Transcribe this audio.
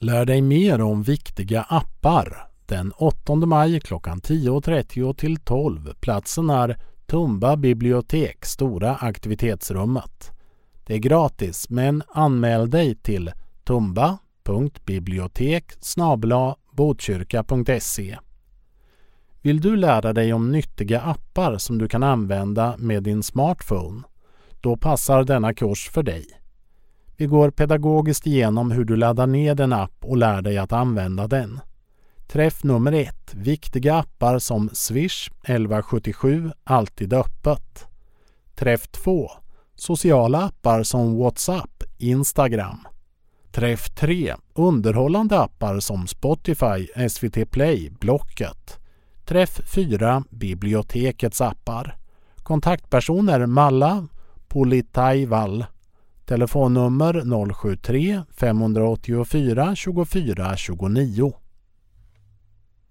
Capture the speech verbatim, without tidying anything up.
Lär dig mer om viktiga appar den åttonde maj klockan tio trettio till tolv. Platsen är Tumba bibliotek, stora aktivitetsrummet. Det är gratis, men anmäl dig till tumba punkt bibliotek snabel-a botkyrka punkt se. Vill du lära dig om nyttiga appar som du kan använda med din smartphone? Då passar denna kurs för dig. Vi går pedagogiskt igenom hur du laddar ner en app och lär dig att använda den. Träff nummer ett. Viktiga appar som Swish elva sjuttiosju, alltid öppet. Träff två. Sociala appar som WhatsApp, Instagram. Träff tre. Underhållande appar som Spotify, S V T Play, Blocket. Träff fyra. Bibliotekets appar. Kontaktpersoner Malla Politaival. Telefonnummer noll sju tre fem åtta fyra två fyra två nio.